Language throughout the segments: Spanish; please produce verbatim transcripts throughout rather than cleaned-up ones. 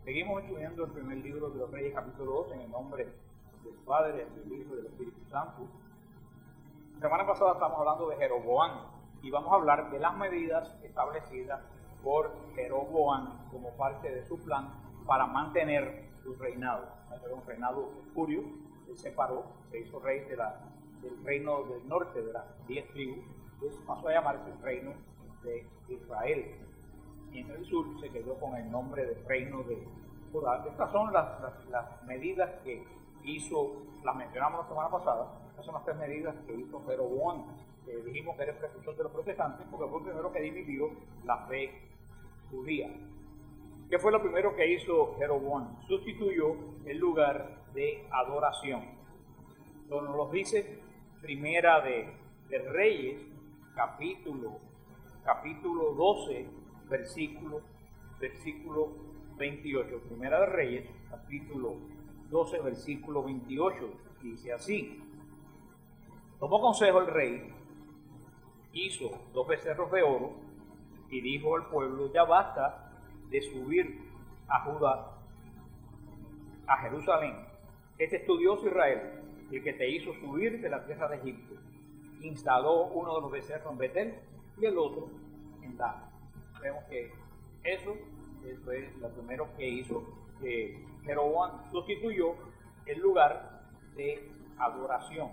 Seguimos estudiando el primer libro de los Reyes, capítulo dos, en el nombre del Padre, del Hijo y del Espíritu Santo. La semana pasada estamos hablando de Jeroboam y vamos a hablar de las medidas establecidas por Jeroboam como parte de su plan para mantener su reinado. Era un reinado oscuro, él se paró, se hizo rey de la, del reino del norte de las diez tribus, entonces pasó a llamarse el reino de Israel. Y en el sur se quedó con el nombre del reino de Judá. Estas son las, las, las medidas que hizo, las mencionamos la semana pasada, estas son las tres medidas que hizo Jeroboam. Eh, dijimos que era el precursor de los protestantes porque fue el primero que dividió la fe judía. ¿Qué fue lo primero que hizo Jeroboam? Sustituyó el lugar de adoración. Esto nos lo dice Primera de, de Reyes, capítulo, capítulo doce, versículo, versículo veintiocho. Primera de Reyes, capítulo doce, versículo veintiocho. Dice así: tomó consejo el rey, hizo dos becerros de oro y dijo al pueblo: ya basta de subir a Judá, a Jerusalén. Este es tu Dios Israel, el que te hizo subir de la tierra de Egipto. Instaló uno de los becerros en Betel y el otro en Dan. Vemos que eso fue lo primero que hizo eh, Jeroboam. Sustituyó el lugar de adoración.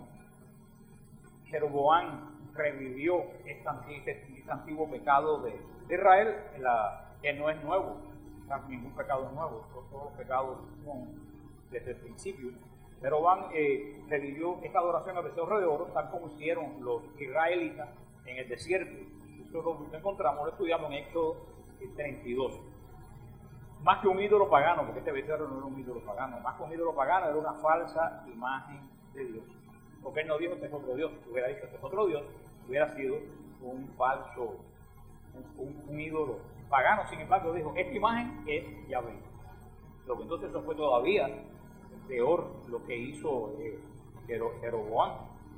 Jeroboam revivió este, este antiguo pecado de, de Israel, la que no es nuevo, ningún pecado es nuevo, todos, todos los pecados son desde el principio. Pero Van eh, revivió esta adoración al becerro de oro, tal como hicieron los israelitas en el desierto. Eso lo encontramos, lo estudiamos en Éxodo treinta y dos. Más que un ídolo pagano, porque este becerro no era un ídolo pagano, más que un ídolo pagano era una falsa imagen de Dios. Porque él no dijo este es otro Dios, si hubiera dicho este es otro Dios, hubiera sido un falso, un, un, un ídolo pagano. Sin embargo dijo, esta imagen es Yahvé. Lo que entonces eso fue todavía peor lo que hizo eh, Jeroboam.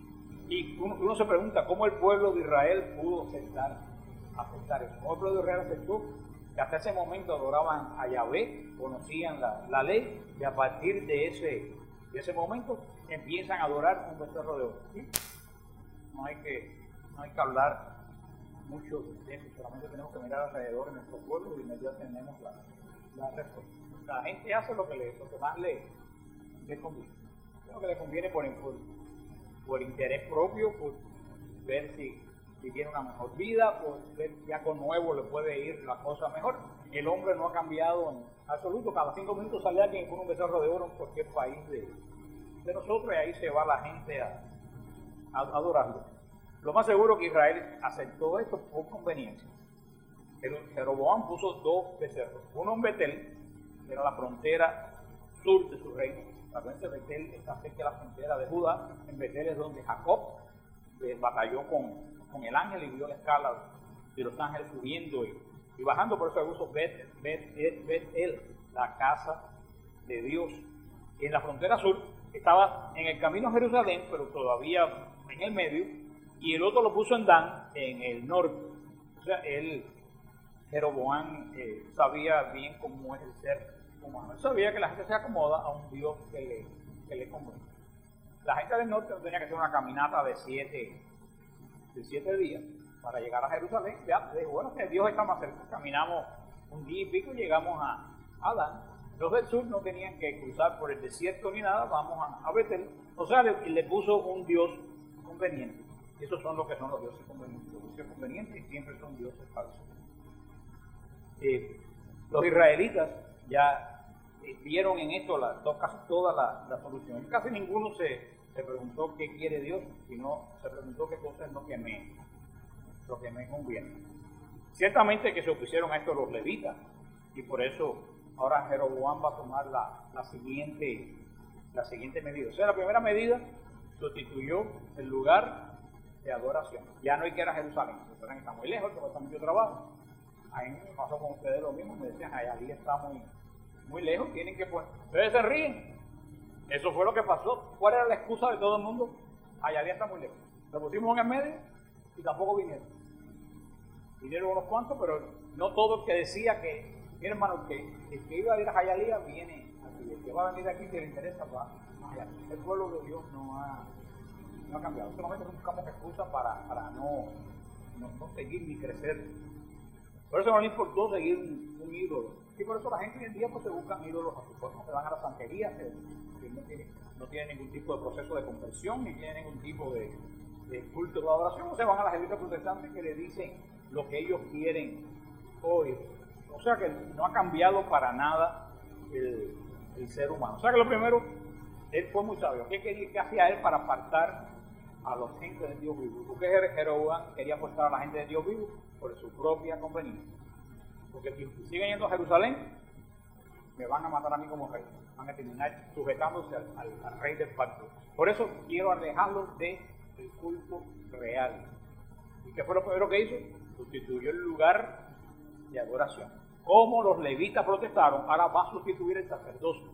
Y uno, uno se pregunta cómo el pueblo de Israel pudo aceptar, aceptar eso. ¿Cómo el pueblo de Israel aceptó? Que hasta ese momento adoraban a Yahvé, conocían la, la ley, y a partir de ese, de ese momento empiezan a adorar un becerro de oro. ¿Sí? No hay que, no hay que hablar mucho de eso, solamente tenemos que mirar alrededor en nuestro pueblo y inmediatamente tenemos la, la respuesta. La gente hace lo que, le, lo que más le, le conviene. Lo que le conviene por, por, por interés propio, por ver si, si tiene una mejor vida, por ver si algo nuevo le puede ir la cosa mejor. El hombre no ha cambiado en absoluto. Cada cinco minutos sale alguien con un becerro de oro en cualquier país de, de nosotros y ahí se va la gente a, a, a adorarlo. Lo más seguro es que Israel aceptó esto por conveniencia. Jeroboam puso dos becerros, uno en Betel, que era la frontera sur de su reino. La provincia de Betel está cerca de la frontera de Judá. En Betel es donde Jacob eh, batalló con, con el ángel y vio la escala de los ángeles subiendo y, y bajando. Por eso se puso Bet, Bet, Bet, Betel, la casa de Dios. Y en la frontera sur estaba en el camino a Jerusalén, pero todavía en el medio. Y el otro lo puso en Dan, en el norte. O sea, él, Jeroboam, eh, sabía bien cómo es el ser humano. Él sabía que la gente se acomoda a un Dios que le, que le conviene. La gente del norte no tenía que hacer una caminata de siete, de siete días para llegar a Jerusalén. Ya, dijo, bueno, que Dios está más cerca. Caminamos un día y pico y llegamos a, a Dan. Los del sur no tenían que cruzar por el desierto ni nada, vamos a, a Betel. O sea, le, le puso un Dios conveniente. Esos son los que son los dioses convenientes. Los dioses convenientes siempre son dioses falsos. Eh, los israelitas ya eh, vieron en esto la, to, casi toda la, la solución. Casi ninguno se, se preguntó qué quiere Dios, sino se preguntó qué cosa es lo que me, lo que me conviene. Ciertamente que se opusieron a esto los levitas, y por eso ahora Jeroboam va a tomar la, la, siguiente, la siguiente medida. O sea, la primera medida sustituyó el lugar de adoración. Ya no hay que ir a Jerusalén. Jerusalén está muy lejos, porque está mucho trabajo. Ahí me pasó con ustedes lo mismo, me decían, allí está muy, muy lejos, tienen que poner. Ustedes se ríen. Eso fue lo que pasó. ¿Cuál era la excusa de todo el mundo? Allá está muy lejos. Lo pusimos en el medio y tampoco vinieron. Vinieron unos cuantos, pero no todo el que decía que Mira, hermano, que el que iba a ir a Hialeah viene aquí, el que va a venir aquí que le interesa va a Hialeah. El pueblo de Dios no ha, no ha cambiado. Solamente buscamos excusas para, para no, no, no seguir ni crecer. Por eso no le importó seguir un, un ídolo. Y por eso la gente hoy en día pues, se buscan ídolos a su forma, se van a la santería, que, que no, tiene, no tiene ningún tipo de proceso de conversión, ni tiene ningún tipo de, de culto de adoración, o se van a las iglesias protestantes que le dicen lo que ellos quieren oír. O sea que no ha cambiado para nada el, el ser humano. O sea que lo primero, él fue muy sabio. ¿Qué, quería, qué hacía él para apartar a los gente de Dios vivo? Porque Jeroboam quería apartar a la gente de Dios vivo por su propia conveniencia. Porque si siguen yendo a Jerusalén, me van a matar a mí como rey. Van a terminar sujetándose al, al, al rey del pacto. Por eso quiero alejarlos del culto real. ¿Y qué fue lo primero que hizo? Sustituyó el lugar de adoración. Como los levitas protestaron, ahora va a sustituir el sacerdocio.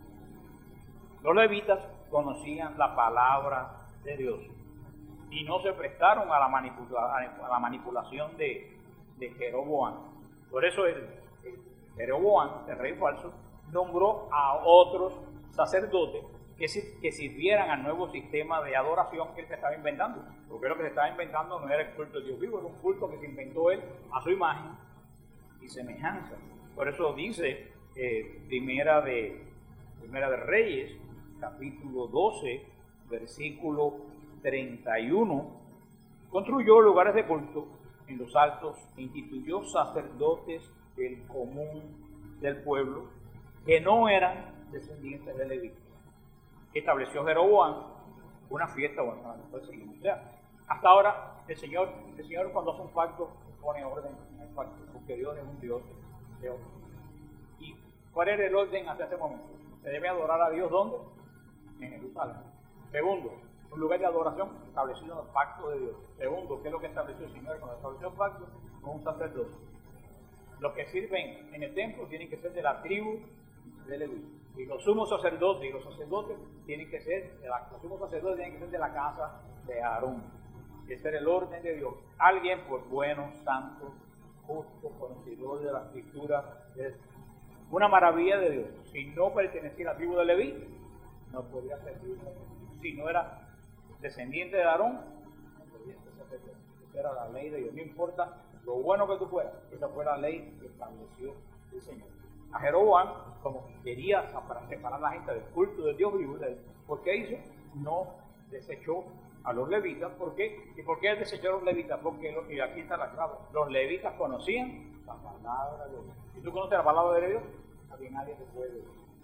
Los levitas conocían la palabra de Dios y no se prestaron a la, manipula a la manipulación de, de Jeroboam. Por eso el, el Jeroboam, el rey falso, nombró a otros sacerdotes que, que sirvieran al nuevo sistema de adoración que él se estaba inventando. Porque lo que se estaba inventando no era el culto de Dios vivo, era un culto que se inventó él a su imagen y semejanza. Por eso dice eh, primera, de, primera de Reyes, capítulo doce, versículo treinta y uno, construyó lugares de culto en los altos, instituyó sacerdotes del común del pueblo que no eran descendientes de Leví. Estableció Jeroboam una fiesta, bueno, después seguimos. O sea, hasta ahora el Señor, el Señor cuando hace un pacto pone orden en el pacto, porque Dios es un Dios de orden. ¿Y cuál era el orden hasta ese momento? Se debe adorar a Dios ¿dónde? En Jerusalén. Segundo, un lugar de adoración establecido en el pacto de Dios. Segundo, ¿qué es lo que estableció el Señor cuando estableció el pacto? Con un sacerdote. Los que sirven en el templo tienen que ser de la tribu de Leví. Y los sumos sacerdotes y los sacerdotes tienen que ser de la, los sumos sacerdotes tienen que ser de la casa de Aarón. Ese era el orden de Dios. Alguien pues bueno, santo, justo, conocedor de la escritura, es una maravilla de Dios. Si no pertenecía a la tribu de Leví, no podía servir. Si no era descendiente de Aarón, no podía ser sacerdote. Esa era la ley de Dios. No importa lo bueno que tú fueras, esa fue la ley que estableció el Señor. A Jeroboam, como quería separar a la gente del culto de Dios vivo, ¿por qué hizo? No desechó a los levitas. ¿Por qué? ¿Y por qué desechó a los levitas? Porque, lo, y aquí está la clave, los levitas conocían la palabra de Dios. Si tú conoces la palabra de Dios, a ti nadie te puede.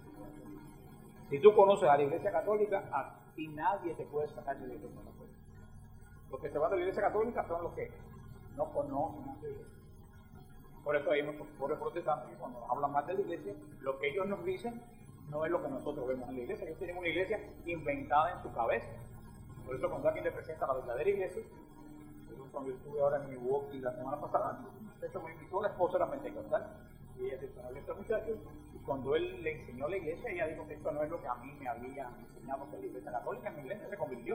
Si tú conoces a la Iglesia Católica, a ti nadie te puede sacar de la Iglesia Católica. Los que se van de la Iglesia Católica son los que no conocen a la Iglesia. Por eso hay muchos pobres protestantes que cuando hablan más de la Iglesia, lo que ellos nos dicen no es lo que nosotros vemos en la Iglesia. Ellos tienen una Iglesia inventada en su cabeza. Por eso cuando alguien le presenta la verdadera Iglesia, cuando yo estuve ahora en Milwaukee la semana pasada, de hecho me invitó la esposa de la pentecostal, y ella dijo, no, este muchacho, y cuando él le enseñó la Iglesia, ella dijo que esto no es lo que a mí me había enseñado que la Iglesia Católica. En mi Iglesia se convirtió.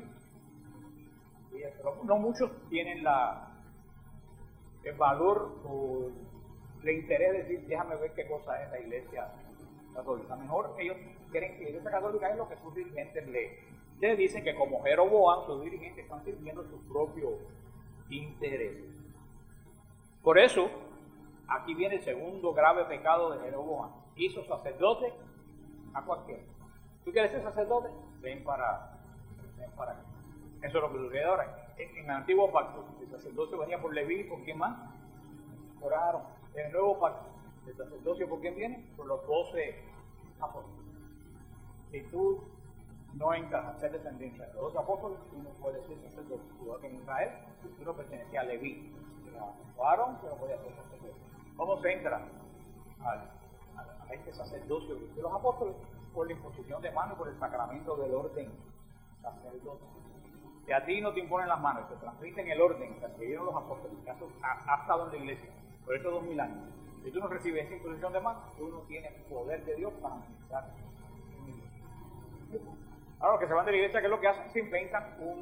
Y ella, pero no muchos tienen la, el valor o el interés de decir, déjame ver qué cosa es la Iglesia Católica. Mejor ellos creen que la Iglesia Católica es lo que sus dirigentes le, le dicen, que como Jeroboam, sus dirigentes están sirviendo sus propios intereses. Por eso, aquí viene el segundo grave pecado de Jeroboam. Hizo sacerdote a cualquiera. ¿Tú quieres ser sacerdote? Ven para, ven para acá. Eso es lo que sucede ahora. En, en el antiguo pacto, el sacerdocio venía por Leví, ¿por quién más? Por Aarón. En el nuevo pacto, el sacerdocio, ¿por quién viene? Por los doce apóstoles. Si tú no entras a ser descendiente de los doce apóstoles, tú no puedes ser sacerdote. Igual que en Israel, tú no pertenecías a Leví. O a Aarón, tú no podías ser sacerdote. ¿Cómo se entra al, al, a este sacerdocio de los apóstoles? Por la imposición de manos, por el sacramento del orden sacerdote. Si a ti no te imponen las manos, te transmiten el orden que adquirieron los apóstoles, que ha, ha estado en la iglesia por estos dos mil años. Si tú no recibes esa imposición de manos, tú no tienes poder de Dios para administrar. Ahora los que se van de la iglesia, ¿qué es lo que hacen? Se inventan un...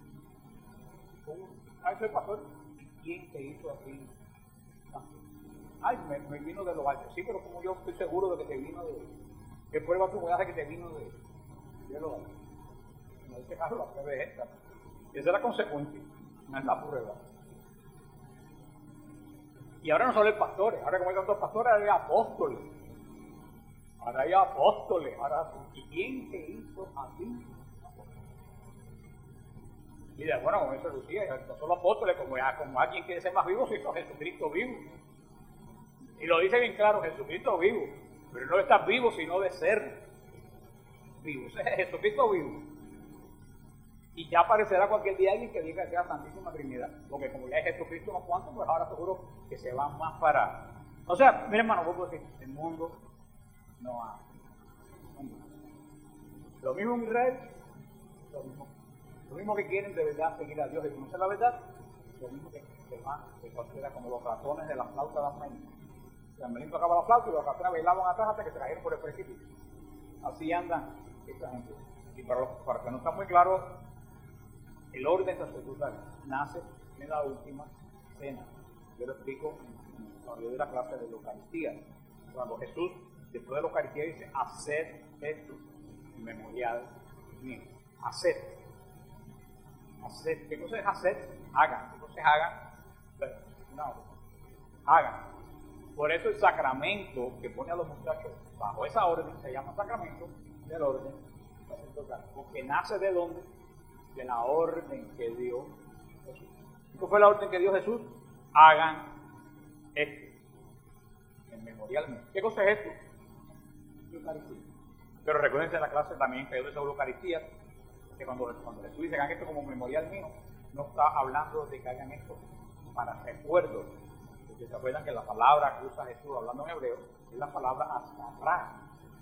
un ah, soy pastor. ¿Quién te hizo así? Ay, me, me vino de lo alto. Sí, pero como yo estoy seguro de que te vino de... ¿Qué prueba tú me das de que te vino de, de lo alto? No dice, claro, la prueba es esta. Esa es la consecuencia, no es la prueba. Y ahora no solo hay pastores, ahora como hay tantos pastores, ahora hay apóstoles. Ahora hay apóstoles. Ahora, ¿y quién te hizo a ti? Y de, bueno, como dice Lucía, no solo apóstoles, como, como alguien quiere ser más vivo, se hizo Jesucristo vivo. Y lo dice bien claro, Jesucristo vivo. Pero no de estar vivo, sino de ser vivo. Ese es Jesucristo vivo. Y ya aparecerá cualquier día alguien que diga que sea Santísima Trinidad. Porque como ya es Jesucristo unos cuantos, pues ahora seguro que se van más para... O sea, miren hermano, vos puedo decir, el mundo no ha... Lo mismo en Israel, lo mismo, lo mismo que quieren de verdad seguir a Dios y conocer la verdad, lo mismo que se van, se considera como los ratones de la flauta de Amelín. Amelín tocaba la flauta y los ratones bailaban atrás hasta que se cayeron por el precipicio. Así andan esta gente. Y para, los, para que no está muy claro, el orden sacerdotal nace en la última cena. Yo lo explico cuando yo doy la clase de la Eucaristía. Cuando Jesús, después de la Eucaristía, dice, haced esto en memorial mío. Haced. Haced. ¿Qué cosa es hacer? Hagan. ¿Qué cosa es hagan? No. Hagan. Por eso el sacramento que pone a los muchachos bajo esa orden se llama sacramento del orden sacerdotal. Porque nace de dónde? De la orden que dio Jesús. ¿Qué fue la orden que dio Jesús? Hagan esto en memorial mío. ¿Qué cosa es esto? Eucaristía. Pero recuerden en la clase también que yo doy sobre Eucaristía, que cuando, cuando Jesús dice hagan esto como memorial mío, no está hablando de que hagan esto para recuerdo. Porque se acuerdan que la palabra que usa Jesús hablando en hebreo es la palabra ascarrá.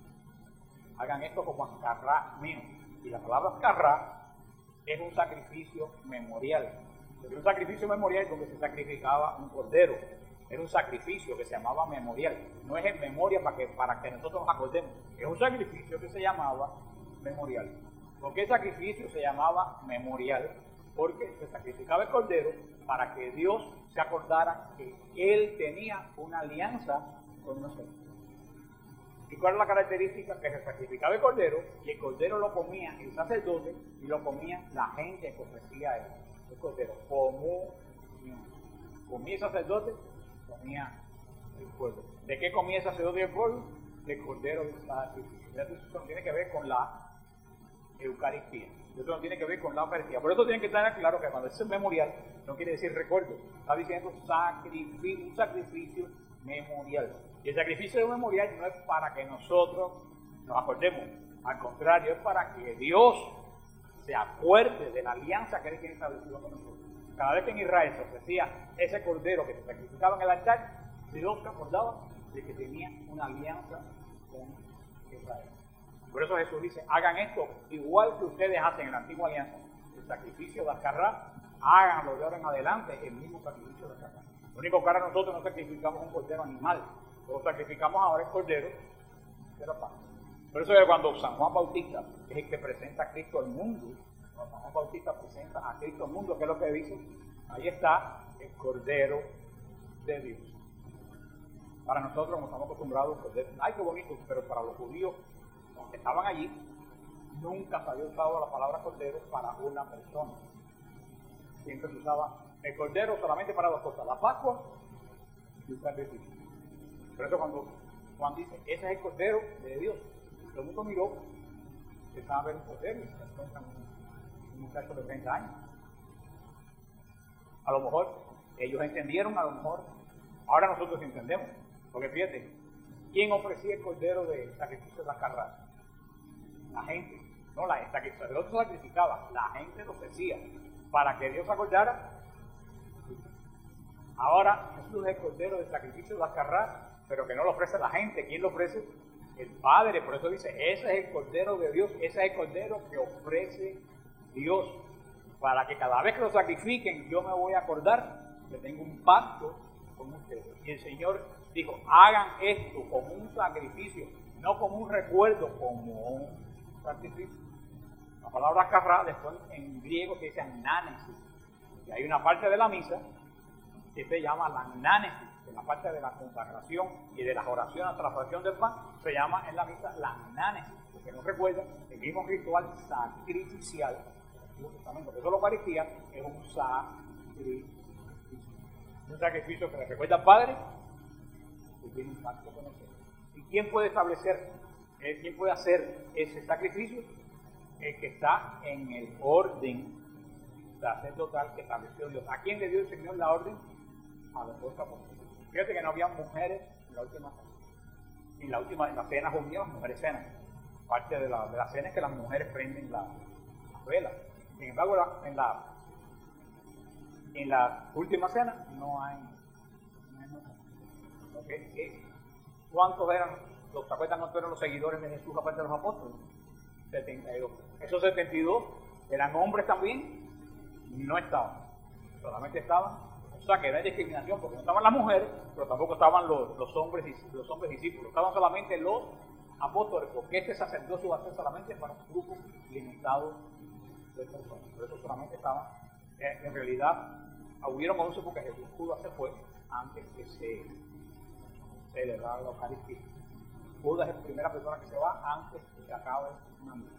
Hagan esto como ascarrá mío. Y la palabra ascarrá es un sacrificio memorial. Porque un sacrificio memorial es donde se sacrificaba un cordero. Era un sacrificio que se llamaba memorial. No es en memoria para que, para que nosotros nos acordemos. Es un sacrificio que se llamaba memorial. ¿Por qué el sacrificio se llamaba memorial? Porque se sacrificaba el cordero para que Dios se acordara que Él tenía una alianza con nosotros. ¿Y cuál es la característica? Que se sacrificaba el cordero y el cordero lo comía el sacerdote y lo comía la gente que ofrecía a él. El cordero común, comía el sacerdote, comía el pueblo. ¿De qué comía el sacerdote y el pueblo? Del cordero del sacrificio. Eso no tiene que ver con la Eucaristía. Eso no tiene que ver con la Eucaristía. Por eso tienen que estar claro que cuando es memorial no quiere decir recuerdo. Está diciendo sacrificio, un sacrificio memorial. Y el sacrificio de memorial no es para que nosotros nos acordemos. Al contrario, es para que Dios se acuerde de la alianza que Él tiene establecida con nosotros. Cada vez que en Israel se ofrecía ese cordero que se sacrificaba en el altar, Dios se acordaba de que tenía una alianza con Israel. Por eso Jesús dice, hagan esto igual que ustedes hacen en la antigua alianza. El sacrificio de Ascarrá, háganlo de ahora en adelante, el mismo sacrificio de Ascarrá. Lo único que ahora nosotros no sacrificamos un cordero animal, lo sacrificamos ahora el cordero de la paz. Por eso es que cuando San Juan Bautista es el que presenta a Cristo al mundo, cuando San Juan Bautista presenta a Cristo al mundo, ¿qué es lo que dice? Ahí está el Cordero de Dios. Para nosotros nos estamos acostumbrados a cordero. Ay, qué bonito, pero para los judíos que estaban allí, nunca se había usado la palabra cordero para una persona. Siempre se usaba el cordero solamente para dos cosas, la Pascua y el sacrificio. Por eso cuando Juan dice, ese es el cordero de Dios, todo el mundo miró, que estaba a ver un cordero, un muchacho de treinta años. A lo mejor ellos entendieron, a lo mejor ahora nosotros entendemos. Porque fíjate, ¿quién ofrecía el cordero de sacrificio de la carrera? La gente. No, la gente, que el sacerdote se sacrificaba, la gente lo ofrecía para que Dios se acordara. Ahora Jesús es el cordero del sacrificio de la carrera, pero que no lo ofrece la gente. ¿Quién lo ofrece? El Padre. Por eso dice, ese es el cordero de Dios, ese es el cordero que ofrece Dios. Para que cada vez que lo sacrifiquen, yo me voy a acordar que tengo un pacto con ustedes. Y el Señor dijo, hagan esto como un sacrificio, no como un recuerdo, como un sacrificio. La palabra carrá, después en griego se dice anánesis. Y hay una parte de la misa que se llama la anánesis, en la parte de la consagración y de las oraciones hasta la fracción del pan, se llama en la misa la anánesis, porque nos recuerda el mismo ritual sacrificial del Antiguo Testamento. Por eso la Eucaristía es un sacrificio. Un sacrificio que le recuerda al Padre que tiene un pacto con nosotros. ¿Y quién puede establecer, eh, quién puede hacer ese sacrificio? El que está en el orden sacerdotal que estableció Dios. ¿A quién le dio el Señor la orden? A los dos apóstoles. Fíjate que no había mujeres en la última cena. En la última, en la cena judía, las mujeres cenan. Parte de la, de la cena es que las mujeres prenden la, la vela. Sin embargo, la, en la en la última cena no hay, no hay mujeres. ¿Okay? ¿Cuántos eran, los, ¿se acuerdan cuántos eran los seguidores de Jesús aparte de los apóstoles? setenta y dos. Esos setenta y dos eran hombres también, no estaban. Solamente estaban. O sea, que era discriminación, porque no estaban las mujeres, pero tampoco estaban los, los, hombres, los hombres discípulos. Estaban solamente los apóstoles, porque este sacerdocio va a ser solamente para un grupo limitado de personas. Por eso solamente estaban, eh, en realidad, hubieron once porque Jesús Judas se fue antes que se celebrara la Eucaristía. Judas es la primera persona que se va antes que se acabe una misa.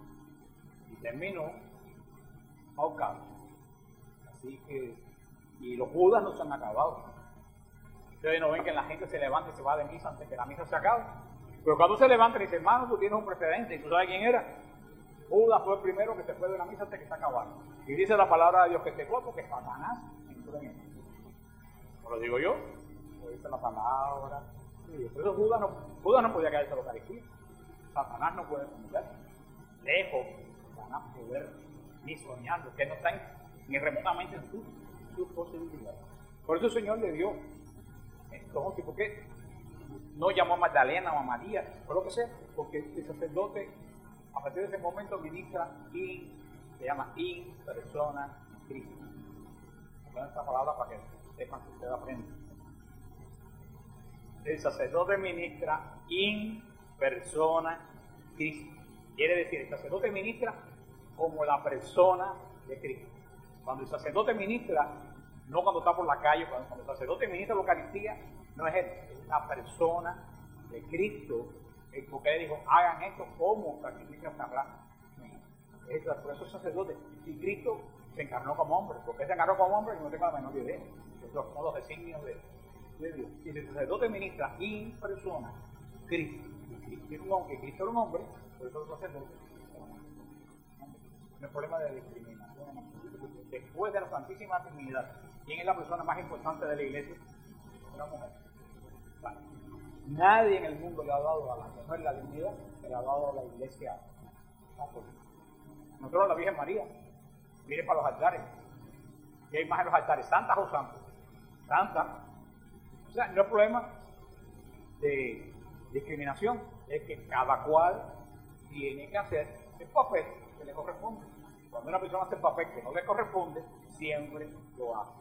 Y terminó ahorcado. Así que y los Judas no se han acabado. Ustedes no ven que la gente se levanta y se va de misa antes que la misa se acabe. Pero cuando se levanta y dice, hermano, tú tienes un precedente. ¿Y tú sabes quién era? Judas fue el primero que se fue de la misa antes que se acabara. Y dice la palabra de Dios que se fue porque Satanás entró en él. ¿No lo digo yo? Lo dice la palabra. Sí, por eso Judas no, Judas no podía caerse a la Eucaristía. Satanás no puede comunicar. Lejos van a poder ni soñar. Ustedes no están ni remotamente en su posibilidades. Por eso el Señor le dio entonces, ¿por qué no llamó a Magdalena o a María o lo que sea? Porque el sacerdote a partir de ese momento ministra in, se llama in persona Cristo. Pongan esta palabra para que sepan que ustedes aprenden. El sacerdote ministra in persona Cristo. Quiere decir, el sacerdote ministra como la persona de Cristo. Cuando el sacerdote ministra, no cuando está por la calle, cuando, cuando el sacerdote ministra la Eucaristía, no es él, es la persona de Cristo, porque él dijo, hagan esto como sacrificio sagrado. Por eso el sacerdote, y Cristo se encarnó como hombre, porque se encarnó como hombre y no tengo la menor idea. Esos son los designios de, de Dios. Y si el sacerdote ministra in persona, Cristo, y Cristo, que Cristo era un hombre, por eso el sacerdote no es problema de discriminación. Después de la Santísima Trinidad, ¿quién es la persona más importante de la iglesia? Una mujer. Vale. Nadie en el mundo le ha dado a la mujer la dignidad que le ha dado a la iglesia católica. Nosotros la Virgen María, miren para los altares. ¿Qué hay más en los altares? ¿Santas o santos? Santas. O sea, no es problema de discriminación, es que cada cual tiene que hacer el papel que le corresponde. Cuando una persona hace el papel que no le corresponde, siempre lo hace.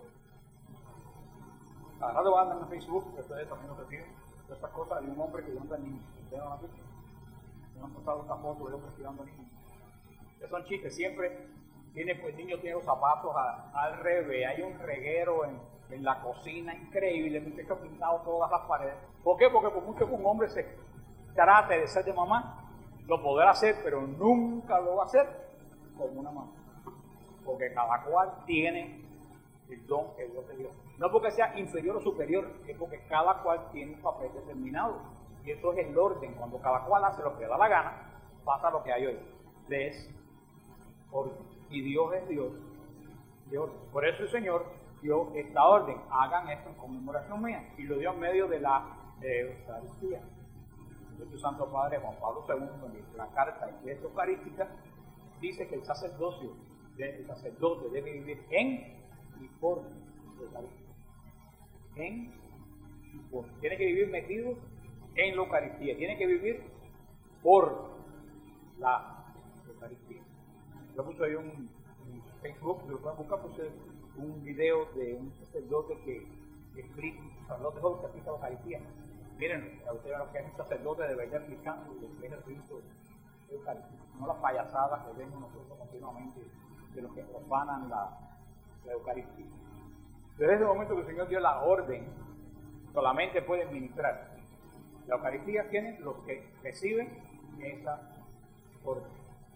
Ahora lo van a dar en Facebook, que ustedes también lo reciben. Todas estas cosas, hay un hombre cuidando a niños. ¿Ustedes no lo han visto? Me han pasado esta foto de hombres cuidando a niños. Esos son chistes, siempre tiene, pues, el niño tiene los zapatos a, al revés, hay un reguero en, en la cocina increíble, me he pintado todas las paredes. ¿Por qué? Porque por mucho que un hombre se trate de ser de mamá, lo podrá hacer, pero nunca lo va a hacer como una mamá. Porque cada cual tiene el don que Dios te dio. No porque sea inferior o superior, es porque cada cual tiene un papel determinado. Y eso es el orden. Cuando cada cual hace lo que le da la gana, pasa lo que hay hoy. Es orden. Y Dios es Dios de orden. Por eso el Señor dio esta orden. Hagan esto en conmemoración mía. Y lo dio en medio de la Eucaristía. El Santo Padre Juan Pablo segundo, en la carta Iglesia Eucarística, dice que el sacerdocio, el sacerdote debe vivir en y por la Eucaristía. En y por. Tiene que vivir metido en la Eucaristía. Tiene que vivir por la Eucaristía. Yo puse ahí un, un Facebook, lo pueden buscar, puse un video de un sacerdote que explica, un sacerdote joven que aplica la Eucaristía. Miren, a ustedes lo que es un sacerdote de verdad explicando lo que es el rito eucarístico, no las payasadas que vemos nosotros continuamente de los que profanan la, la Eucaristía. Desde ese momento que el Señor dio la orden solamente pueden ministrar la Eucaristía tienen los que reciben esa orden.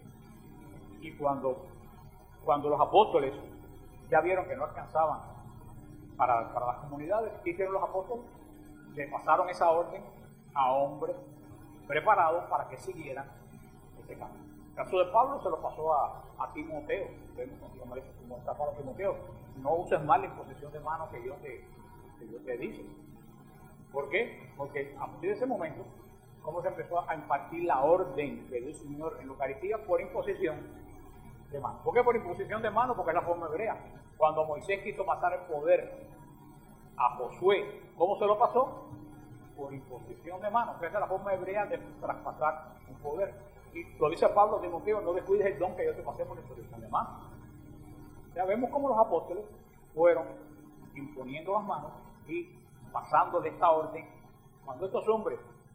Y cuando, cuando los apóstoles ya vieron que no alcanzaban para, para las comunidades, ¿qué hicieron los apóstoles? Le pasaron esa orden a hombres preparados para que siguieran ese camino. El caso de Pablo se lo pasó a, a Timoteo. Vemos como está para Timoteo. No uses más la imposición de mano que Dios te, que Dios te dice. ¿Por qué? Porque a partir de ese momento, ¿cómo se empezó a impartir la orden de Dios Señor en la Eucaristía? Por imposición de mano. ¿Por qué por imposición de mano? Porque es la forma hebrea. Cuando Moisés quiso pasar el poder a Josué, ¿cómo se lo pasó? Por imposición de mano. Esa es la forma hebrea de traspasar un poder. Y lo dice Pablo a Timoteo, no descuides el don que yo te pasé por imposición de mano. Ya vemos cómo los apóstoles fueron imponiendo las manos y pasando de esta orden. Cuando estos hombres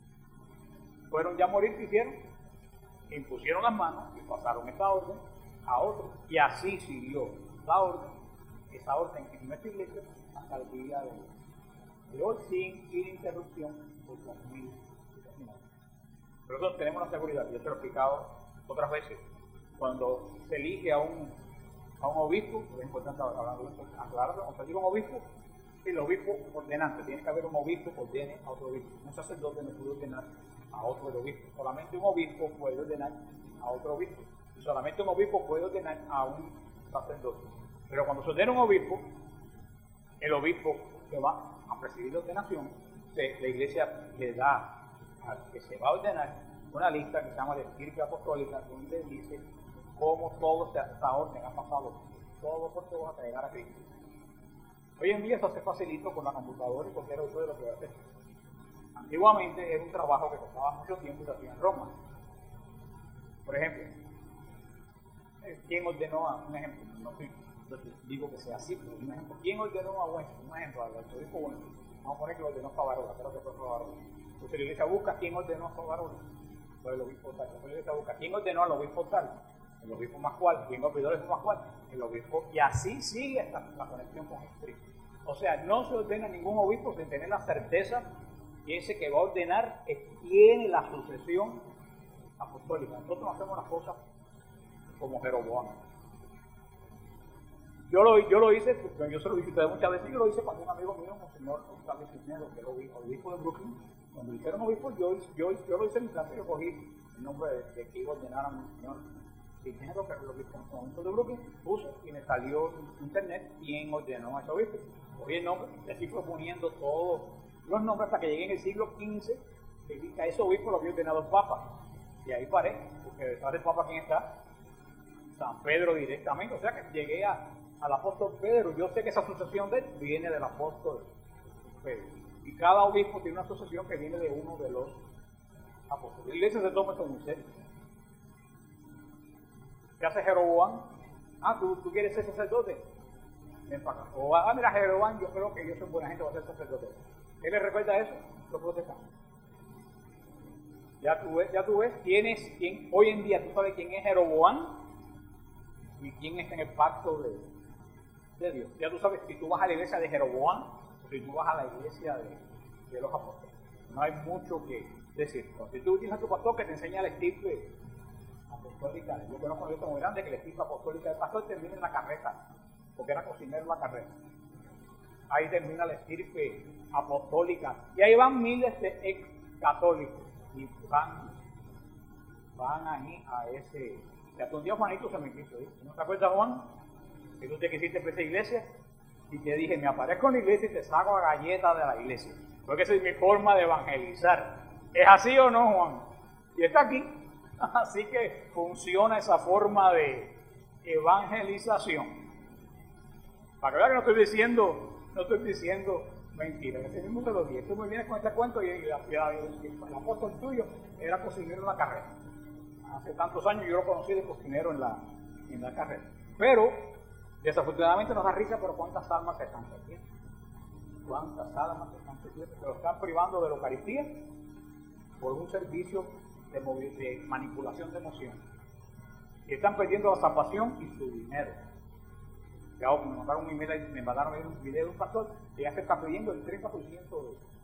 fueron ya a morir, ¿qué hicieron? Impusieron las manos y pasaron esta orden a otros. Y así siguió la orden, esa orden en nuestra iglesia hasta el día de hoy. De hoy sin interrupción por dos mil años. Pero nosotros tenemos la seguridad, yo se lo he explicado otras veces, cuando se elige a un, a un obispo, es importante aclararlo, cuando se diga un obispo, el obispo ordenante, tiene que haber un obispo que ordene a otro obispo. Un sacerdote no puede ordenar a otro obispo, solamente un obispo puede ordenar a otro obispo, y solamente un obispo puede ordenar a un sacerdote. Pero cuando se ordena un obispo, el obispo que va a presidir la ordenación, se, la iglesia le da al que se va a ordenar una lista que se llama de estirpe apostólica, donde dice cómo todo esta orden ha pasado, todo por todo hasta llegar a Cristo. Hoy en día eso se facilita con la computadora y cualquier autor de lo que va a hacer. Antiguamente era un trabajo que costaba mucho tiempo y se hacía en Roma. Por ejemplo, ¿quién ordenó a un ejemplo? No, no digo que sea así, pero un ejemplo. ¿Quién ordenó a Western? Un ejemplo, al arzobispo Western. Vamos a poner que lo ordenó Favarola, creo que fue Favarola. Entonces la iglesia busca quién ordenó a Favarola. Fue el obispo tal. Entonces la iglesia busca quién ordenó al obispo tal. El obispo más cual, ¿quién olvidó el obispo más cual? El obispo, y así sigue hasta la conexión con Jesucristo. O sea, no se ordena ningún obispo sin tener la certeza que ese que va a ordenar tiene la sucesión apostólica. Nosotros no hacemos las cosas como Jeroboam. Yo lo, yo lo hice, porque yo se lo dije a ustedes muchas veces, yo lo hice cuando un amigo mío, Monseñor González Cisneros, que era obispo de Brooklyn, cuando hicieron obispo, yo, yo, yo lo hice en mi clase, yo cogí el nombre de, de que iba a ordenar a Monseñor Cisneros, que era el obispo de Brooklyn, puse y me salió en internet quién ordenó a ese obispo. Cogí el nombre, y así fue poniendo todos los nombres hasta que llegué en el siglo quince, que a ese obispo lo había ordenado el Papa. Y ahí paré, porque detrás del Papa, ¿quién está? San Pedro directamente, o sea que llegué a, al apóstol Pedro. Yo sé que esa sucesión de él viene del apóstol Pedro. Y cada obispo tiene una sucesión que viene de uno de los apóstoles. La iglesia se toma esto muy serio. ¿Qué hace Jeroboam? Ah, ¿tú, tú quieres ser sacerdote? Ven para acá. O, ah, mira, Jeroboam, yo creo que yo soy buena gente, voy a ser sacerdote. ¿Qué le recuerda eso? Los protestantes. Ya tú ves, ya tú ves quién es, quién, hoy en día tú sabes quién es Jeroboam y quién está en el pacto de, de Dios. Ya tú sabes si tú vas a la iglesia de Jeroboam o si tú vas a la iglesia de, de los apóstoles. No hay mucho que decir. Si tú tienes a tu pastor que te enseña la estirpe apostólica, yo conozco una iglesia muy grande que la estirpe apostólica del pastor termina en la carreta, porque era cocinero en la carreta. Ahí termina la estirpe apostólica. Y ahí van miles de ex católicos y van, van ahí a ese. Y hasta un día Juanito se me quiso ir. ¿No te acuerdas, Juan? Que tú te quisiste para esa iglesia y te dije, me aparezco en la iglesia y te saco a galletas de la iglesia. Porque esa es mi forma de evangelizar. ¿Es así o no, Juan? Y está aquí. Así que funciona esa forma de evangelización. Para que vean que no estoy diciendo, no estoy diciendo mentira. Ese mismo te lo dije. Tú me vienes con este cuento y, y, la, y, la, y el apóstol tuyo era cocinero en la carrera. Hace tantos años yo lo conocí de cocinero en la, en la carrera. Pero, desafortunadamente nos da risa, pero ¿cuántas almas se están perdiendo? ¿Cuántas almas se están perdiendo? Se lo están privando de la Eucaristía por un servicio de, de manipulación de emociones. Y están perdiendo la salvación y su dinero. Ya me mandaron un email, me mandaron un video de un pastor que ya se está pidiendo el treinta por ciento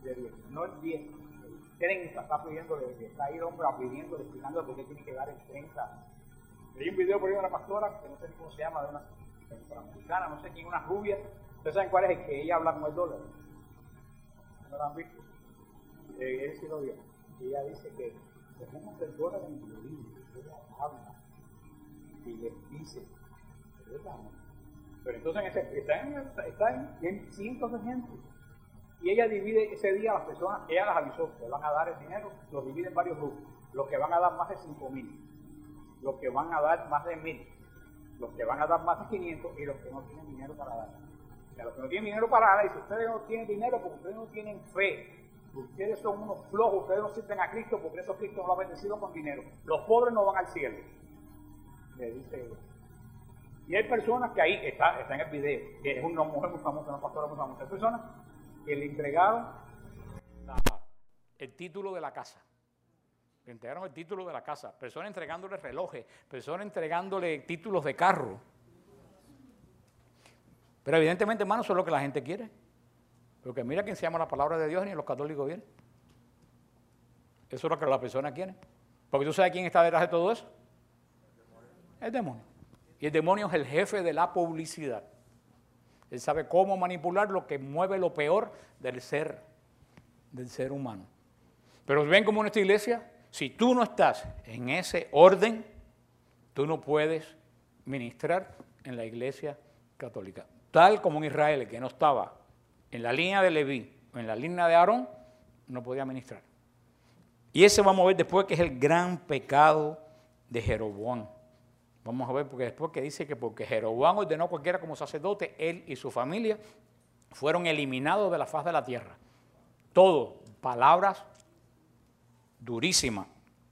de diez, no el diez. treinta, está pidiendo, está ahí el hombre pidiendo, explicando por qué tiene que dar el treinta. Hay un video por ahí de una pastora, que no sé ni cómo se llama, de una centroamericana, no sé quién, una rubia. ¿Ustedes saben cuál es el que ella habla con el dólar? ¿No lo han visto? Eh, él sí lo vio. Y ella dice que tenemos el dólar en el libro, ella habla y les dice, pero entonces en ese, está, en, está en, en cientos de gente. Y ella divide ese día a las personas, ella las avisó, que van a dar el dinero, lo divide en varios grupos. Los que van a dar más de cinco mil, los que van a dar más de mil, los que van a dar más de quinientos y los que no tienen dinero para dar. O sea, los que no tienen dinero para dar, y si ustedes no tienen dinero porque ustedes no tienen fe, ustedes son unos flojos, ustedes no sirven a Cristo porque eso Cristo no lo ha bendecido con dinero. Los pobres no van al cielo. Le dice ella. Y hay personas que ahí, está, está en el video, que es una mujer muy famosa, una pastora muy famosa, hay personas que le entregaron la, el título de la casa. Le entregaron el título de la casa. Personas entregándole relojes, personas entregándole títulos de carro. Pero evidentemente, hermanos, eso es lo que la gente quiere. Porque mira que enseñamos la palabra de Dios ni los católicos vienen. Eso es lo que la persona quiere. Porque tú sabes quién está detrás de todo eso. El demonio. Y el demonio es el jefe de la publicidad. Él sabe cómo manipular lo que mueve lo peor del ser, del ser humano. Pero ven como en esta iglesia, si tú no estás en ese orden, tú no puedes ministrar en la iglesia católica. Tal como en Israel, que no estaba en la línea de Leví o en la línea de Aarón, no podía ministrar. Y ese vamos a ver después que es el gran pecado de Jeroboam. Vamos a ver, porque después que dice que porque Jeroboam ordenó a cualquiera como sacerdote, él y su familia fueron eliminados de la faz de la tierra. Todo, palabras durísimas.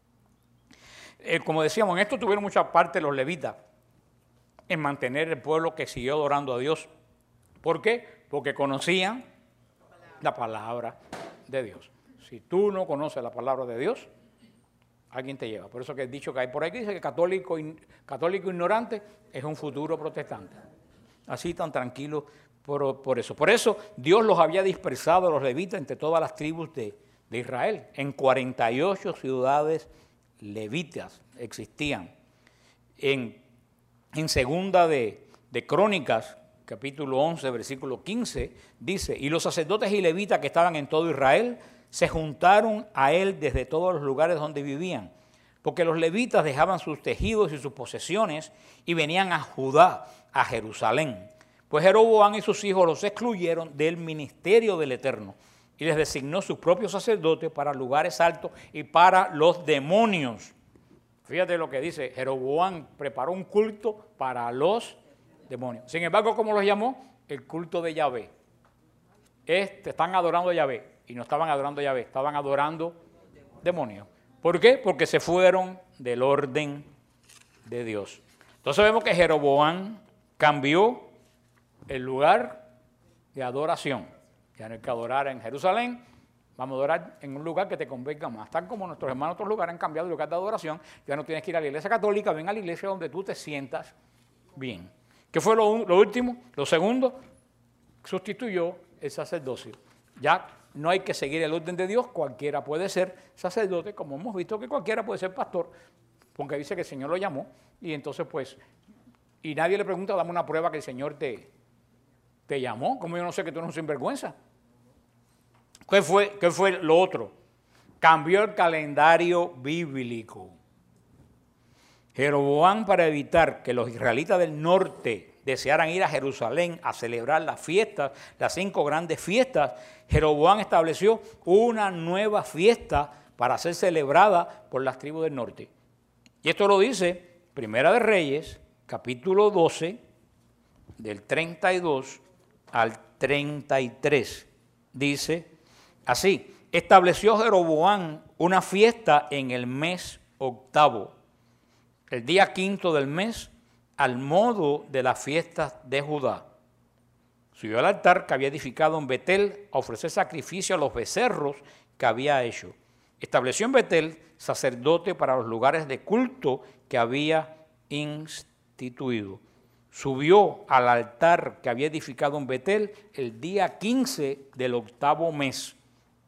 Eh, como decíamos, en esto tuvieron mucha parte los levitas, en mantener el pueblo que siguió adorando a Dios. ¿Por qué? Porque conocían la palabra de Dios. Si tú no conoces la palabra de Dios, alguien te lleva. Por eso que el dicho que hay por ahí que dice que católico, católico ignorante es un futuro protestante. Así tan tranquilo por, por eso. Por eso Dios los había dispersado a los levitas entre todas las tribus de, de Israel. En cuarenta y ocho ciudades levitas existían. En, en segunda de, de Crónicas, capítulo once, versículo quince, dice, y los sacerdotes y levitas que estaban en todo Israel se juntaron a él desde todos los lugares donde vivían, porque los levitas dejaban sus tejidos y sus posesiones y venían a Judá, a Jerusalén. Pues Jeroboam y sus hijos los excluyeron del ministerio del Eterno y les designó sus propios sacerdotes para lugares altos y para los demonios. Fíjate lo que dice, Jeroboam preparó un culto para los demonios. Sin embargo, ¿cómo los llamó? El culto de Yahvé. Este, están adorando a Yahvé. Y no estaban adorando a Yahvé, estaban adorando demonios. ¿Por qué? Porque se fueron del orden de Dios. Entonces vemos que Jeroboam cambió el lugar de adoración. Ya no hay que adorar en Jerusalén, vamos a adorar en un lugar que te convenga más. Tal como nuestros hermanos en otros lugares han cambiado el lugar de adoración, ya no tienes que ir a la iglesia católica, ven a la iglesia donde tú te sientas bien. ¿Qué fue lo, lo último? Lo segundo, sustituyó el sacerdocio. Ya no hay que seguir el orden de Dios, cualquiera puede ser sacerdote, como hemos visto que cualquiera puede ser pastor, porque dice que el Señor lo llamó, y entonces pues, y nadie le pregunta, dame una prueba que el Señor te, te llamó, como yo no sé que tú eres un sinvergüenza. ¿Qué fue, qué fue lo otro? Cambió el calendario bíblico. Jeroboam, para evitar que los israelitas del norte desearan ir a Jerusalén a celebrar las fiestas, las cinco grandes fiestas, Jeroboam estableció una nueva fiesta para ser celebrada por las tribus del norte. Y esto lo dice Primera de Reyes, capítulo doce, del treinta y dos al treinta y tres. Dice así, estableció Jeroboam una fiesta en el mes octavo, el día quinto del mes, al modo de las fiestas de Judá. Subió al altar que había edificado en Betel a ofrecer sacrificio a los becerros que había hecho. Estableció en Betel sacerdote para los lugares de culto que había instituido. Subió al altar que había edificado en Betel el día quince del octavo mes.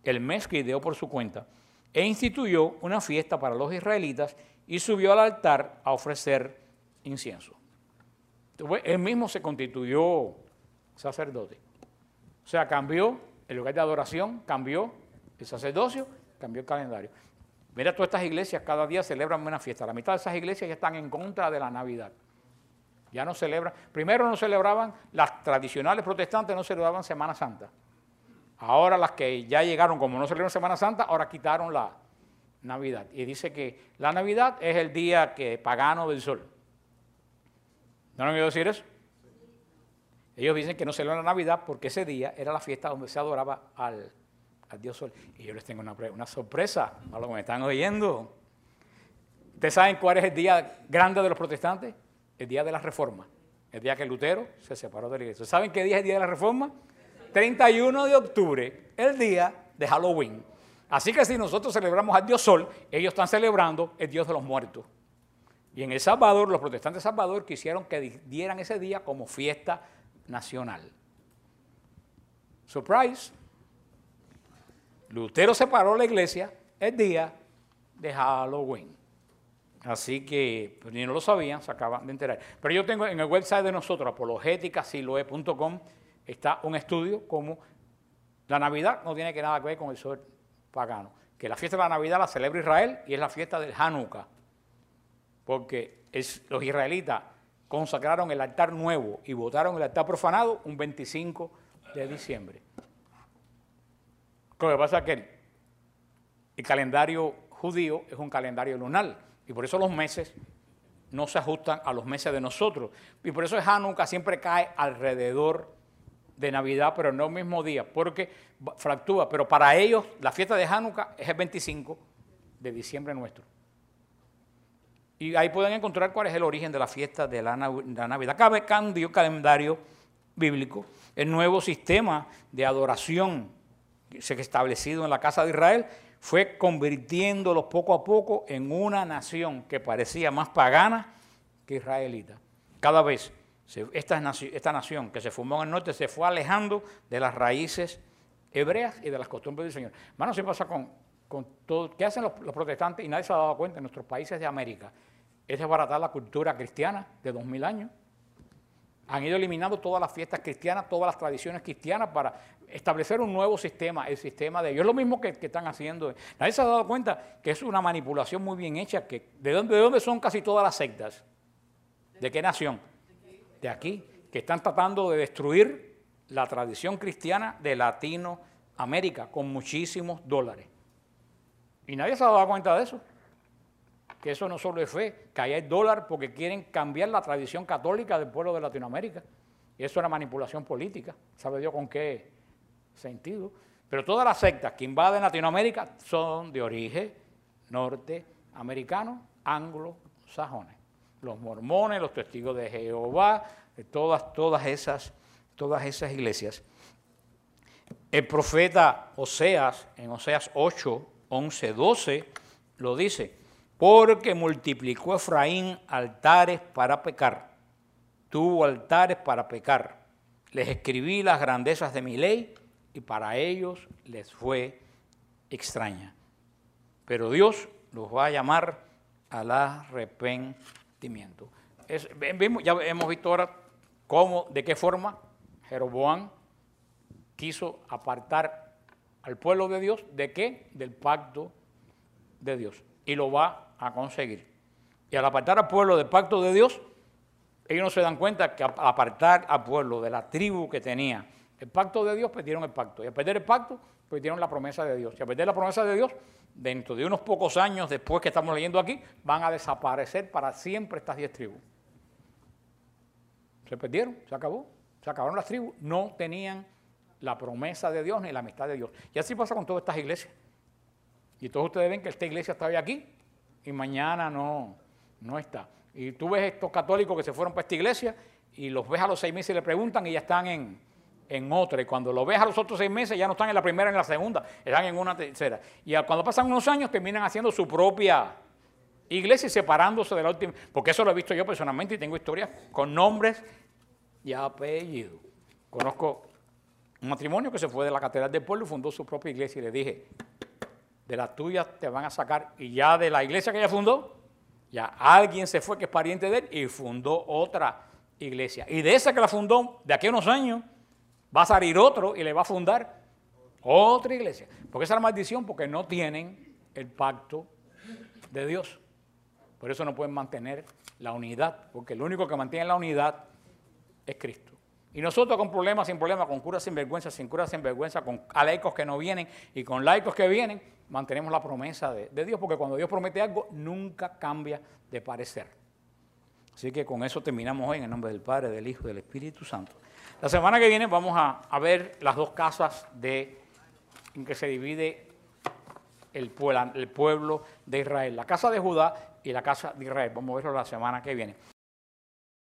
el mes que ideó por su cuenta, e instituyó una fiesta para los israelitas y subió al altar a ofrecer incienso. Entonces, él mismo se constituyó sacerdote. O sea, cambió el lugar de adoración, cambió el sacerdocio, cambió el calendario. Mira, todas estas iglesias cada día celebran una fiesta. La mitad de esas iglesias ya están en contra de la Navidad. Ya no celebran. Primero no celebraban, las tradicionales protestantes no celebraban Semana Santa. Ahora las que ya llegaron, como no celebran Semana Santa, ahora quitaron la Navidad. Y dice que la Navidad es el día que pagano del sol. ¿No han oído decir eso? Ellos dicen que no celebran la Navidad porque ese día era la fiesta donde se adoraba al, al Dios Sol. Y yo les tengo una, una sorpresa a los que me están oyendo. ¿Ustedes saben cuál es el día grande de los protestantes? El día de la Reforma. El día que Lutero se separó de la iglesia. ¿Saben qué día es el día de la Reforma? treinta y uno de octubre, el día de Halloween. Así que si nosotros celebramos al Dios Sol, ellos están celebrando el Dios de los muertos. Y en El Salvador, los protestantes de El Salvador quisieron que dieran ese día como fiesta nacional. Surprise. Lutero separó la iglesia el día de Halloween. Así que, pues, ni no lo sabían, se acaban de enterar. Pero yo tengo en el website de nosotros, apologética siloe punto com, está un estudio como la Navidad no tiene que nada que ver con el sol pagano. Que la fiesta de la Navidad la celebra Israel y es la fiesta del Hanukkah. Porque es, los israelitas consagraron el altar nuevo y votaron el altar profanado un veinticinco de diciembre. Lo que pasa es que el, el calendario judío es un calendario lunar y por eso los meses no se ajustan a los meses de nosotros. Y por eso el Hanukkah siempre cae alrededor de Navidad, pero no el mismo día, porque fluctúa. Pero para ellos la fiesta de Hanukkah es el veinticinco de diciembre nuestro. Y ahí pueden encontrar cuál es el origen de la fiesta de la, la Navidad. Cada cambio el calendario bíblico, el nuevo sistema de adoración establecido en la casa de Israel fue convirtiéndolos poco a poco en una nación que parecía más pagana que israelita. Cada vez se, esta, esta nación que se formó en el norte se fue alejando de las raíces hebreas y de las costumbres del Señor. Hermano, se pasa con, con todo. ¿Qué hacen los, los protestantes? Y nadie se ha dado cuenta en nuestros países de América. Es desbaratar la cultura cristiana de dos mil años. Han ido eliminando todas las fiestas cristianas, todas las tradiciones cristianas para establecer un nuevo sistema, el sistema de ellos. Es lo mismo que, que están haciendo. Nadie se ha dado cuenta que es una manipulación muy bien hecha. Que, ¿de, dónde, ¿De dónde son casi todas las sectas? ¿De qué nación? De aquí, que están tratando de destruir la tradición cristiana de Latinoamérica con muchísimos dólares. Y nadie se ha dado cuenta de eso. Que eso no solo es fe, que ahí hay dólar porque quieren cambiar la tradición católica del pueblo de Latinoamérica. Y eso es una manipulación política, ¿sabe Dios con qué sentido? Pero todas las sectas que invaden Latinoamérica son de origen norteamericano, anglosajones. Los mormones, los testigos de Jehová, de todas, todas, esas, todas esas iglesias. El profeta Oseas, en Oseas ocho, once, doce, lo dice: porque multiplicó Efraín altares para pecar, tuvo altares para pecar. Les escribí las grandezas de mi ley y para ellos les fue extraña. Pero Dios los va a llamar al arrepentimiento. Es, ya hemos visto ahora cómo, de qué forma Jeroboam quiso apartar al pueblo de Dios. ¿De qué? Del pacto de Dios. Y lo va a conseguir. Y al apartar al pueblo del pacto de Dios, ellos no se dan cuenta que al apartar al pueblo de la tribu que tenía el pacto de Dios, perdieron el pacto. Y al perder el pacto, perdieron la promesa de Dios. Y al perder la promesa de Dios, dentro de unos pocos años después que estamos leyendo aquí, van a desaparecer para siempre estas diez tribus. Se perdieron, se acabó. Se acabaron las tribus, no tenían la promesa de Dios ni la amistad de Dios. Y así pasa con todas estas iglesias. Y todos ustedes ven que esta iglesia está hoy aquí y mañana no, no está. Y tú ves estos católicos que se fueron para esta iglesia y los ves a los seis meses y le preguntan y ya están en, en otra. Y cuando los ves a los otros seis meses ya no están en la primera ni en la segunda, están en una tercera. Y cuando pasan unos años terminan haciendo su propia iglesia y separándose de la última. Porque eso lo he visto yo personalmente y tengo historias con nombres y apellidos. Conozco Un matrimonio que se fue de la catedral del pueblo y fundó su propia iglesia. Y le dije, de la tuya te van a sacar. Y ya de la iglesia que ella fundó, ya alguien se fue que es pariente de él y fundó otra iglesia. Y de esa que la fundó, de aquí a unos años, va a salir otro y le va a fundar otra iglesia. Porque esa es la maldición, porque no tienen el pacto de Dios. Por eso no pueden mantener la unidad, porque lo único que mantiene la unidad es Cristo. Y nosotros con problemas sin problemas, con curas sin vergüenza, sin curas sin vergüenza, con laicos que no vienen y con laicos que vienen, mantenemos la promesa de, de Dios, porque cuando Dios promete algo, nunca cambia de parecer. Así que con eso terminamos hoy en el nombre del Padre, del Hijo y del Espíritu Santo. La semana que viene vamos a, a ver las dos casas de, en que se divide el pueblo, el pueblo de Israel, la casa de Judá y la casa de Israel. Vamos a verlo la semana que viene.